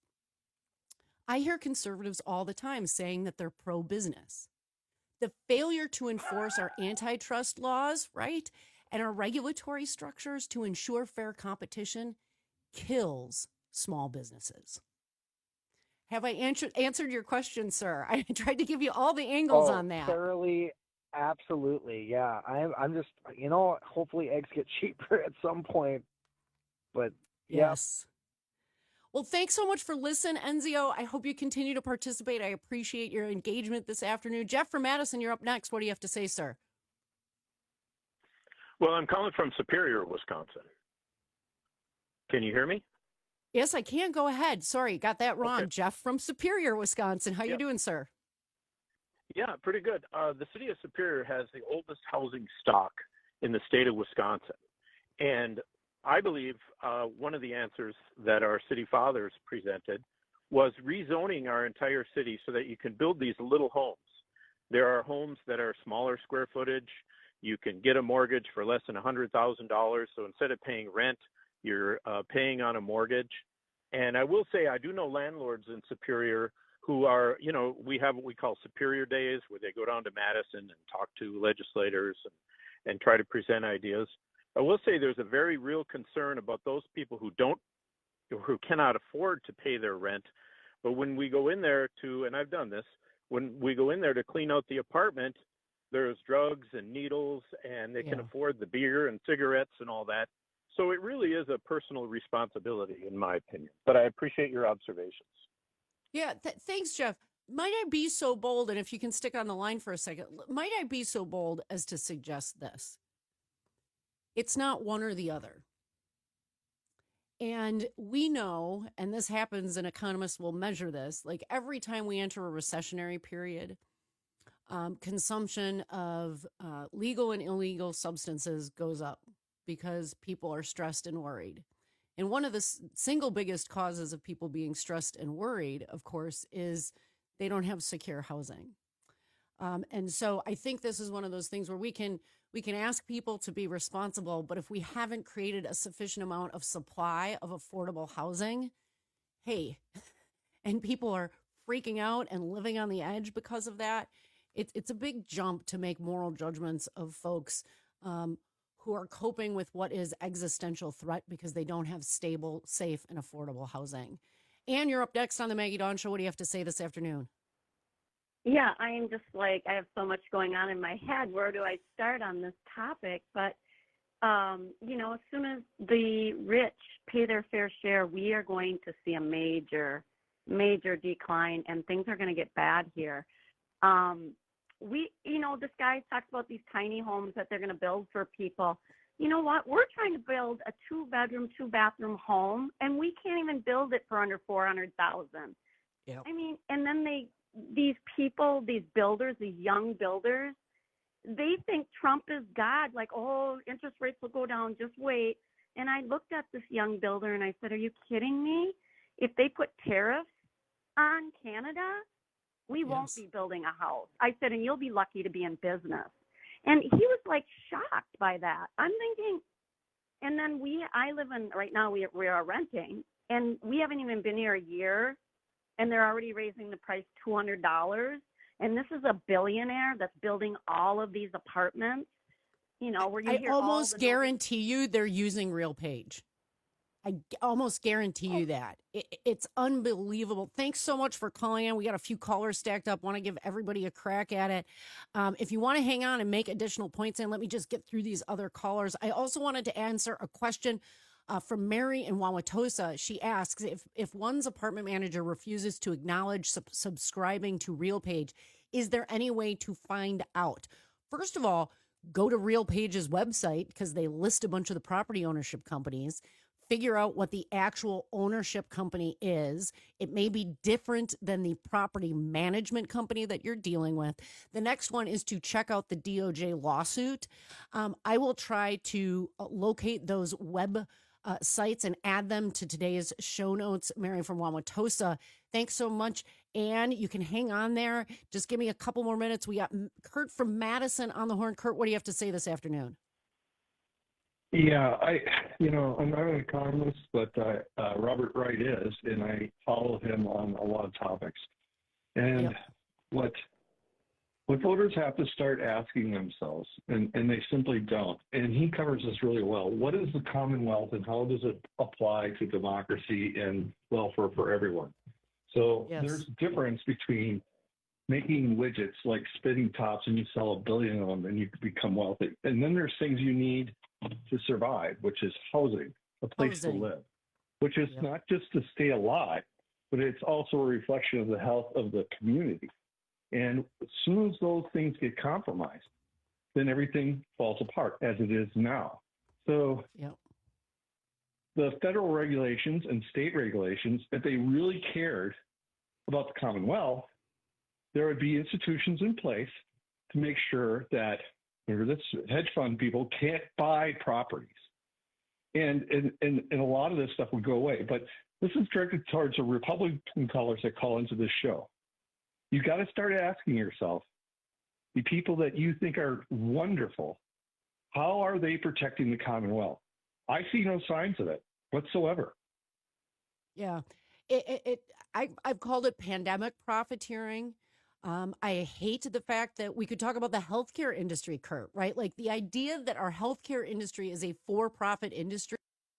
I hear conservatives all the time saying that they're pro-business. The failure to enforce our antitrust laws, right, and our regulatory structures to ensure fair competition kills small businesses. Have I answered answered your question, sir? I tried to give you all the angles oh, on that. Thoroughly, absolutely, yeah. I'm, I'm just, you know, hopefully eggs get cheaper at some point. But yeah. Yes. Well, thanks so much for listening, Enzio. I hope you continue to participate. I appreciate your engagement this afternoon. Jeff from Madison, you're up next. What do you have to say, sir? Well, I'm calling from Superior, Wisconsin. Can you hear me? Yes, I can. Go ahead. Sorry, got that wrong. Okay. Jeff from Superior, Wisconsin. How Yep. you doing, sir? Yeah, pretty good. Uh, the city of Superior has the oldest housing stock in the state of Wisconsin. And I believe uh, one of the answers that our city fathers presented was rezoning our entire city so that you can build these little homes. There are homes that are smaller square footage. You can get a mortgage for less than one hundred thousand dollars. So instead of paying rent, you're uh, paying on a mortgage. And I will say, I do know landlords in Superior who are, you know, we have what we call Superior Days, where they go down to Madison and talk to legislators and, and try to present ideas. I will say there's a very real concern about those people who don't, who cannot afford to pay their rent. But when we go in there to, and I've done this, when we go in there to clean out the apartment, there's drugs and needles, and they can Yeah. afford the beer and cigarettes and all that. So it really is a personal responsibility, in my opinion. But I appreciate your observations. Yeah, th- thanks, Jeff. Might I be so bold, and if you can stick on the line for a second, l- might I be so bold as to suggest this? It's not one or the other. And we know, and this happens, and economists will measure this, like every time we enter a recessionary period, um, consumption of uh, legal and illegal substances goes up because people are stressed and worried. And one of the s- single biggest causes of people being stressed and worried, of course, is they don't have secure housing. Um, and so I think this is one of those things where we can we can ask people to be responsible, but if we haven't created a sufficient amount of supply of affordable housing, hey, and people are freaking out and living on the edge because of that, it, it's a big jump to make moral judgments of folks um, who are coping with what is existential threat because they don't have stable, safe, and affordable housing. Ann, you're up next on the Maggie Dawn Show. What do you have to say this afternoon? Yeah, I am just like, I have so much going on in my head. Where do I start on this topic? But, um, you know, as soon as the rich pay their fair share, we are going to see a major major decline, and things are going to get bad here. Um, we, you know, this guy talks about these tiny homes that they're going to build for people. You know what? We're trying to build a two-bedroom, two-bathroom home, and we can't even build it for under four hundred thousand dollars. Yep. I mean, and then they, these people, these builders, these young builders, they think Trump is God. Like, oh, interest rates will go down. Just wait. And I looked at this young builder and I said, "Are you kidding me? If they put tariffs on Canada, we yes. won't be building a house." I said, "And you'll be lucky to be in business." And he was like shocked by that. I'm thinking, and then we, I live in, right now we, we are renting, and we haven't even been here a year, and they're already raising the price two hundred dollars. And this is a billionaire that's building all of these apartments. You know, where you I hear almost all the guarantee you they're using RealPage. I g- almost guarantee you that. It, it's unbelievable. Thanks so much for calling in. We got a few callers stacked up. Want to give everybody a crack at it. Um, if you want to hang on and make additional points in, let me just get through these other callers. I also wanted to answer a question uh, from Mary in Wauwatosa. She asks, if, if one's apartment manager refuses to acknowledge sub- subscribing to RealPage, is there any way to find out? First of all, go to RealPage's website because they list a bunch of the property ownership companies. Figure out what the actual ownership company is. It may be different than the property management company that you're dealing with. The next one is to check out the D O J lawsuit. Um, I will try to locate those web uh, sites and add them to today's show notes. Mary from Wauwatosa, thanks so much. And you can hang on there. Just give me a couple more minutes. We got Kurt from Madison on the horn. Kurt, what do you have to say this afternoon? Yeah, I, you know, I'm not an economist, but uh, uh, Robert Wright is, and I follow him on a lot of topics. And yep. what what voters have to start asking themselves, and, and they simply don't, and he covers this really well, what is the Commonwealth and how does it apply to democracy and welfare for everyone? So yes. there's a difference between making widgets like spinning tops and you sell a billion of them and you become wealthy. And then there's things you need to survive, which is housing, a place housing. to live, which is yep. not just to stay alive, but it's also a reflection of the health of the community. And as soon as those things get compromised, then everything falls apart as it is now. So yep. the federal regulations and state regulations, if they really cared about the Commonwealth, there would be institutions in place to make sure that this hedge fund people can't buy properties. And, and, and, and a lot of this stuff would go away. But this is directed towards the Republican callers that call into this show. You got to start asking yourself, the people that you think are wonderful, how are they protecting the Commonwealth? I see no signs of it whatsoever. Yeah, it, it, it I, I've called it pandemic profiteering. Um, I hate the fact that we could talk about the healthcare industry, Kurt, right? Like the idea that our healthcare industry is a for-profit industry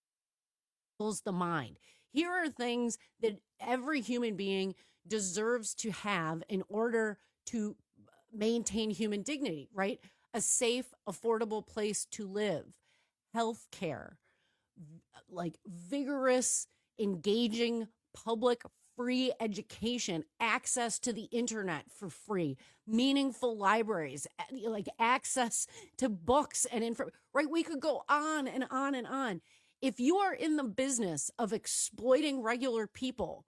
fills the mind. Here are things that every human being deserves to have in order to maintain human dignity, right? A safe, affordable place to live, healthcare, like vigorous, engaging public free education, access to the internet for free, meaningful libraries, like access to books and info, right? We could go on and on and on. If you are in the business of exploiting regular people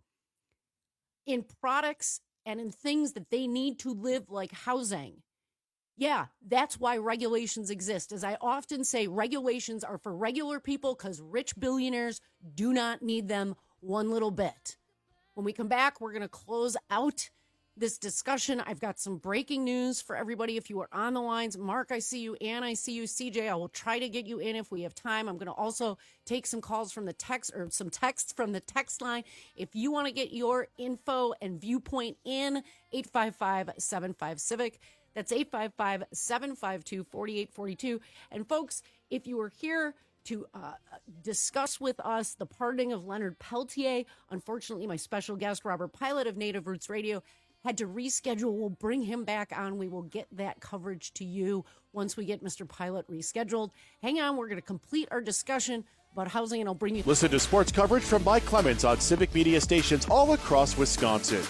in products and in things that they need to live, like housing, yeah, that's why regulations exist. As I often say, regulations are for regular people because rich billionaires do not need them one little bit. When we come back, we're going to close out this discussion. I've got some breaking news for everybody. If you are on the lines, Mark, I see you. Ann, I see you. C J, I will try to get you in if we have time. I'm going to also take some calls from the text or some texts from the text line. If you want to get your info and viewpoint in, eight five five, seven five, civic. That's eight five five, seven five two, four eight four two. And folks, if you are here to uh, discuss with us the pardoning of Leonard Peltier. Unfortunately, my special guest, Robert Pilot of Native Roots Radio, had to reschedule. We'll bring him back on. We will get that coverage to you once we get Mister Pilot rescheduled. Hang on. We're going to complete our discussion about housing, and I'll bring you. Listen to sports coverage from Mike Clemens on Civic Media stations all across Wisconsin.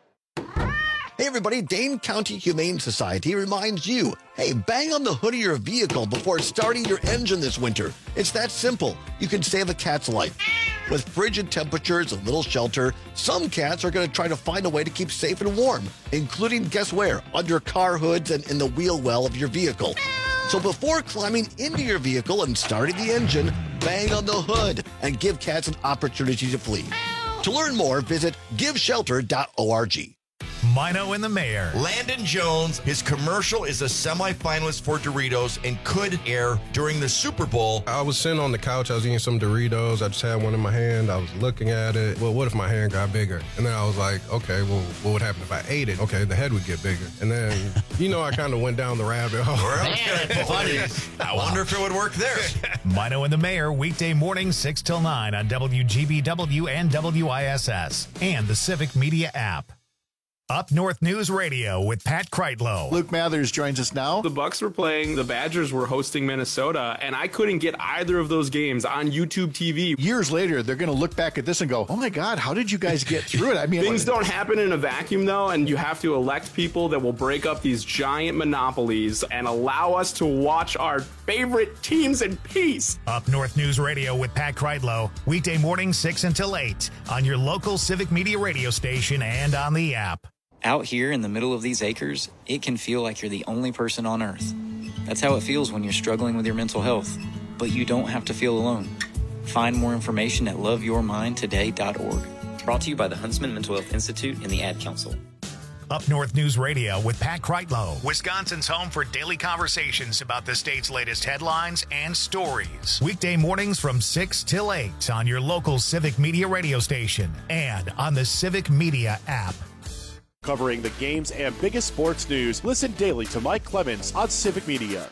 Hey everybody, Dane County Humane Society reminds you, hey, bang on the hood of your vehicle before starting your engine this winter. It's that simple. You can save a cat's life. With frigid temperatures and little shelter, some cats are going to try to find a way to keep safe and warm, including, guess where, under car hoods and in the wheel well of your vehicle. So before climbing into your vehicle and starting the engine, bang on the hood and give cats an opportunity to flee. To learn more, visit give shelter dot org. Mino and the Mayor. Landon Jones, his commercial is a semifinalist for Doritos and could air during the Super Bowl. I was sitting on the couch, I was eating some Doritos, I just had one in my hand, I was looking at it. Well, what if my hand got bigger? And then I was like, okay, well, what would happen if I ate it? Okay, the head would get bigger. And then, you know, I kind of went down the rabbit hole. Funny. I wonder if it would work there. Mino and the Mayor, weekday morning, six till nine on W G B W and W I S S and the Civic Media app. Up North News Radio with Pat Kreitlow. Luke Mathers joins us now. The Bucks were playing, the Badgers were hosting Minnesota, and I couldn't get either of those games on YouTube T V. Years later, they're going to look back at this and go, oh my God, how did you guys get through it? I mean, things don't happen in a vacuum, though, and you have to elect people that will break up these giant monopolies and allow us to watch our favorite teams in peace. Up North News Radio with Pat Kreitlow, weekday morning, six until eight on your local Civic Media radio station and on the app. Out here in the middle of these acres, it can feel like you're the only person on earth. That's how it feels when you're struggling with your mental health. But you don't have to feel alone. Find more information at love your mind today dot org. Brought to you by the Huntsman Mental Health Institute and the Ad Council. Up North News Radio with Pat Kreitlow, Wisconsin's home for daily conversations about the state's latest headlines and stories. Weekday mornings from six till eight on your local Civic Media radio station and on the Civic Media app. Covering the games and biggest sports news, listen daily to Mike Clemens on Civic Media.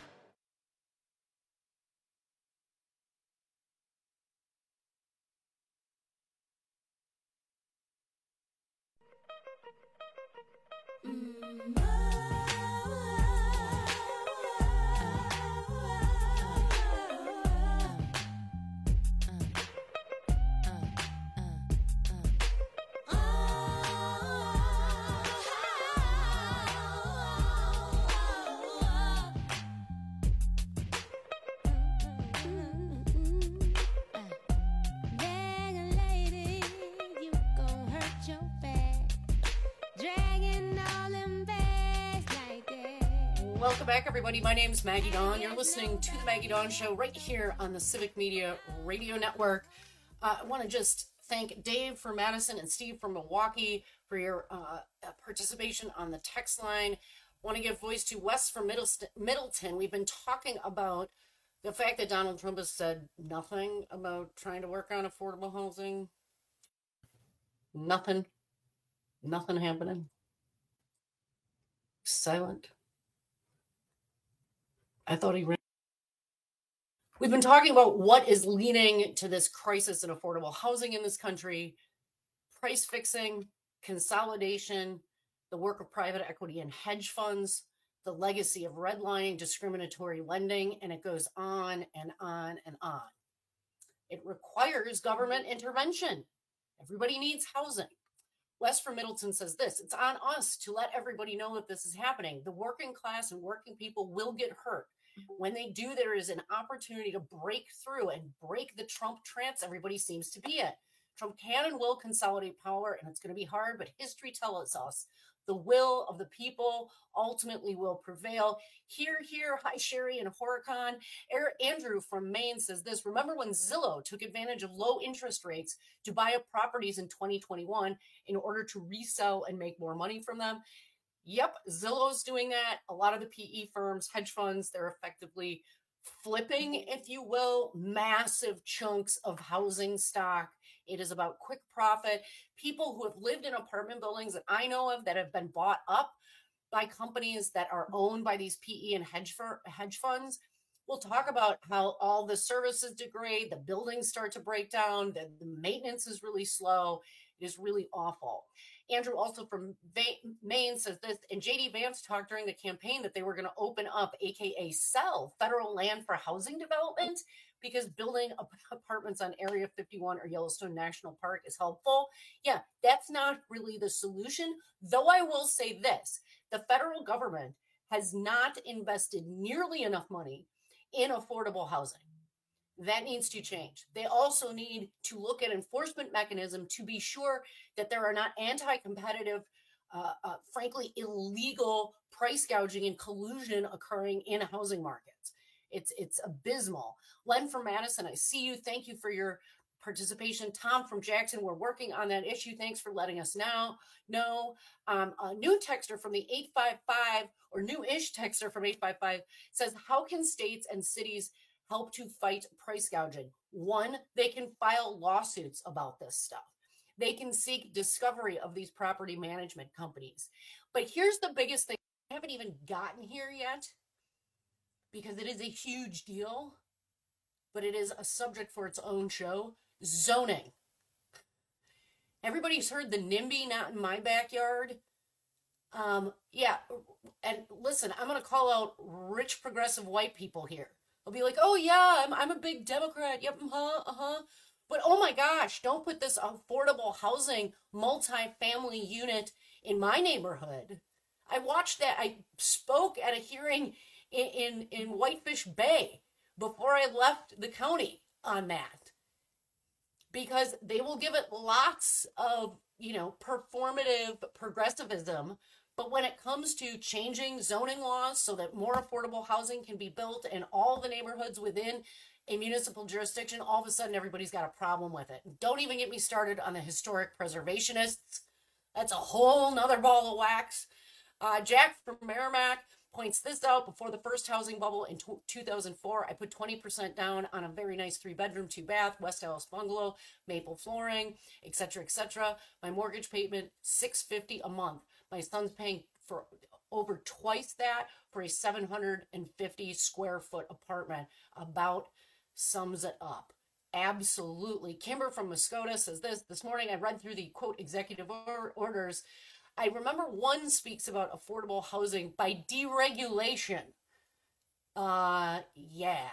Welcome back, everybody. My name is Maggie Dawn. You're listening to the Maggie Dawn Show right here on the Civic Media Radio Network. Uh, I want to just thank Dave from Madison and Steve from Milwaukee for your uh, participation on the text line. Want to give voice to Wes from Middleton. We've been talking about the fact that Donald Trump has said nothing about trying to work on affordable housing. Nothing. Nothing happening. Silent. I thought he ran. We've been talking about what is leading to this crisis in affordable housing in this country: price fixing, consolidation, the work of private equity and hedge funds, the legacy of redlining, discriminatory lending, and it goes on and on and on. It requires government intervention. Everybody needs housing. Wes from Middleton says this: it's on us to let everybody know that this is happening. The working class and working people will get hurt. When they do, there is an opportunity to break through and break the Trump trance everybody seems to be in. Trump can and will consolidate power, and it's going to be hard, but history tells us the will of the people ultimately will prevail. Here, here, hi, Sherry and Horicon. Andrew from Maine says this: remember when Zillow took advantage of low interest rates to buy up properties in twenty twenty-one in order to resell and make more money from them? Yep, Zillow's doing that. A lot of the P E firms, hedge funds, they're effectively flipping, if you will, massive chunks of housing stock. It is about quick profit. People who have lived in apartment buildings that I know of that have been bought up by companies that are owned by these P E and hedge, fir- hedge funds. We'll talk about how all the services degrade, the buildings start to break down, the, the maintenance is really slow. It is really awful. Andrew, also from Maine, says this: and J D Vance talked during the campaign that they were going to open up, A K A sell, federal land for housing development. because building apartments on Area fifty-one or Yellowstone National Park is helpful. Yeah, that's not really the solution. Though I will say this, the federal government has not invested nearly enough money in affordable housing. That needs to change. They also need to look at enforcement mechanism to be sure that there are not anti-competitive, uh, uh, frankly, illegal price gouging and collusion occurring in housing markets. It's it's abysmal. Len from Madison, I see you. Thank you for your participation. Tom from Jackson, we're working on that issue. Thanks for letting us know. No, um, a new texter from the eight five five or new-ish texter from eight five five says, how can states and cities help to fight price gouging? One, they can file lawsuits about this stuff. They can seek discovery of these property management companies. But here's the biggest thing. I haven't even gotten here yet because it is a huge deal, but it is a subject for its own show. Zoning. Everybody's heard the NIMBY, not in my backyard. Um, yeah, and listen, I'm going to call out rich progressive white people here. They'll be like, oh yeah, I'm, I'm a big Democrat. Yep, uh-huh, uh-huh. But oh my gosh, don't put this affordable housing multi-family unit in my neighborhood. I watched that. I spoke at a hearing in, in, in Whitefish Bay before I left the county on that. Because they will give it lots of, you know, performative progressivism. But when it comes to changing zoning laws so that more affordable housing can be built in all the neighborhoods within a municipal jurisdiction, all of a sudden everybody's got a problem with it. Don't even get me started on the historic preservationists. That's a whole nother ball of wax. Uh, Jack from Merrimack points this out. Before the first housing bubble in two thousand four, I put twenty percent down on a very nice three-bedroom, two-bath, West Allis bungalow, maple flooring, et cetera, et cetera. My mortgage payment, six hundred fifty dollars a month. My son's paying for over twice that for a seven hundred fifty square foot apartment. About sums it up. Absolutely. Kimber from Muskota says this, this morning I read through the, quote, executive or- orders. I remember one speaks about affordable housing by deregulation. Uh, yeah.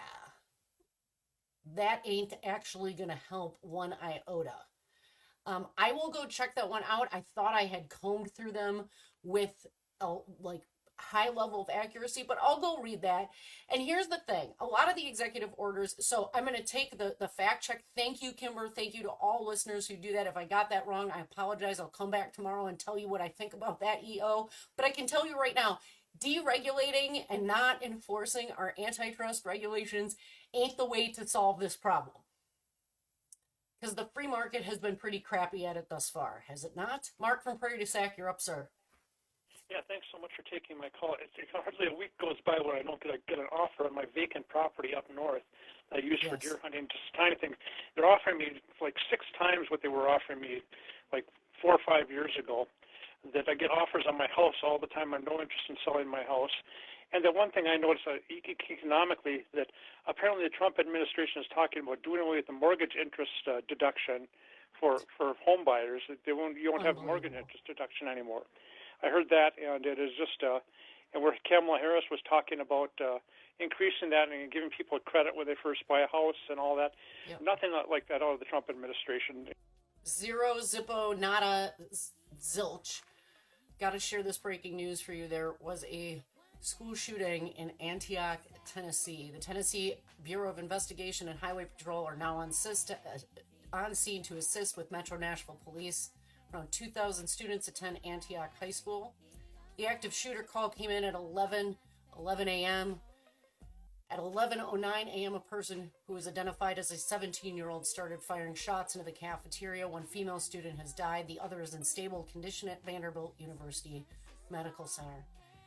That ain't actually going to help one iota. Um, I will go check that one out. I thought I had combed through them with a like high level of accuracy, but I'll go read that. And here's the thing. A lot of the executive orders, so I'm going to take the, the fact check. Thank you, Kimber. Thank you to all listeners who do that. If I got that wrong, I apologize. I'll come back tomorrow and tell you what I think about that E O. But I can tell you right now, deregulating and not enforcing our antitrust regulations ain't the way to solve this problem. Because the free market has been pretty crappy at it thus far, has it not? Mark from Prairie du Sac, you're up, sir. Yeah, thanks so much for taking my call. It's, it's hardly a week goes by where I don't get, a, get an offer on my vacant property up north that I use yes. for deer hunting, just tiny things. They're offering me like six times what they were offering me like four or five years ago. That I get offers on my house all the time. I have no interest in selling my house. And the one thing I noticed uh, economically, that apparently the Trump administration is talking about doing away with the mortgage interest uh, deduction for, for home buyers. They won't, you won't have a mortgage interest deduction anymore. I heard that, and it is just, uh, and where Kamala Harris was talking about uh, increasing that and giving people credit when they first buy a house and all that. Yep. Nothing like that out of the Trump administration. Zero, zippo, nada, zilch. Got to share this breaking news for you. There was a school shooting in Antioch, Tennessee. The Tennessee Bureau of Investigation and Highway Patrol are now on, assist, uh, on scene to assist with Metro Nashville Police. Around two thousand students attend Antioch High School. The active shooter call came in at eleven a.m. At eleven oh nine a.m., a person who was identified as a seventeen-year-old started firing shots into the cafeteria. One female student has died. The other is in stable condition at Vanderbilt University Medical Center.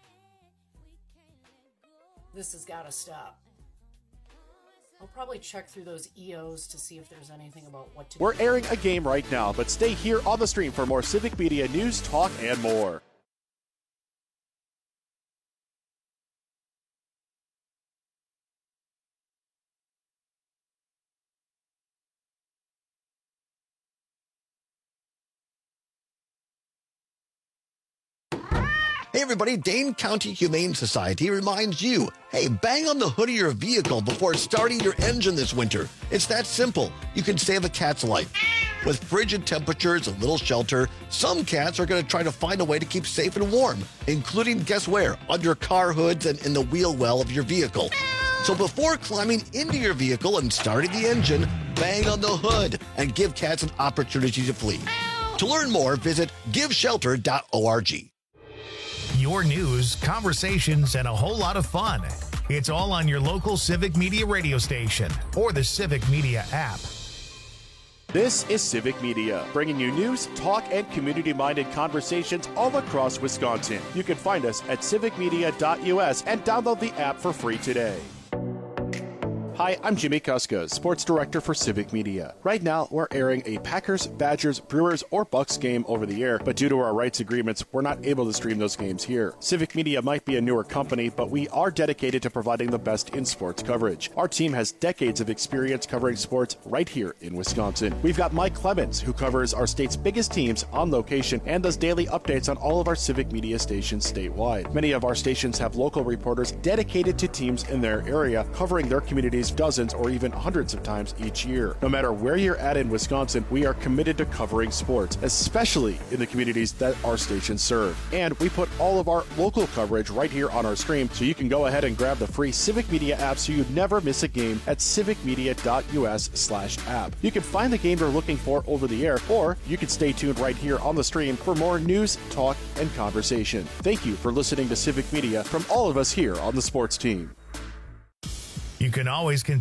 This has got to stop. I'll probably check through those E Os to see if there's anything about what to do. We're airing a game right now, but stay here on the stream for more Civic Media news, talk, and more. Hey everybody, Dane County Humane Society reminds you, hey, bang on the hood of your vehicle before starting your engine this winter. It's that simple. You can save a cat's life. With frigid temperatures and little shelter, some cats are going to try to find a way to keep safe and warm, including, guess where, under car hoods and in the wheel well of your vehicle. So before climbing into your vehicle and starting the engine, bang on the hood and give cats an opportunity to flee. To learn more, visit give shelter dot org. Your news, conversations, and a whole lot of fun. It's all on your local Civic Media radio station or the Civic Media app. This is Civic Media, bringing you news, talk, and community-minded conversations all across Wisconsin. You can find us at civic media dot U S and download the app for free today. Hi, I'm Jimmy Kuska, Sports Director for Civic Media. Right now, we're airing a Packers, Badgers, Brewers, or Bucks game over the air, but due to our rights agreements, we're not able to stream those games here. Civic Media might be a newer company, but we are dedicated to providing the best in sports coverage. Our team has decades of experience covering sports right here in Wisconsin. We've got Mike Clemens, who covers our state's biggest teams on location and does daily updates on all of our Civic Media stations statewide. Many of our stations have local reporters dedicated to teams in their area, covering their communities dozens or even hundreds of times each year. No matter where you're at in Wisconsin, we are committed to covering sports, especially in the communities that our stations serve. And we put all of our local coverage right here on our stream, so you can go ahead and grab the free Civic Media app so you never miss a game at civic media dot U S slash app. You can find the game you're looking for over the air, or you can stay tuned right here on the stream for more news, talk, and conversation. Thank you for listening to Civic Media from all of us here on the sports team. You can always continue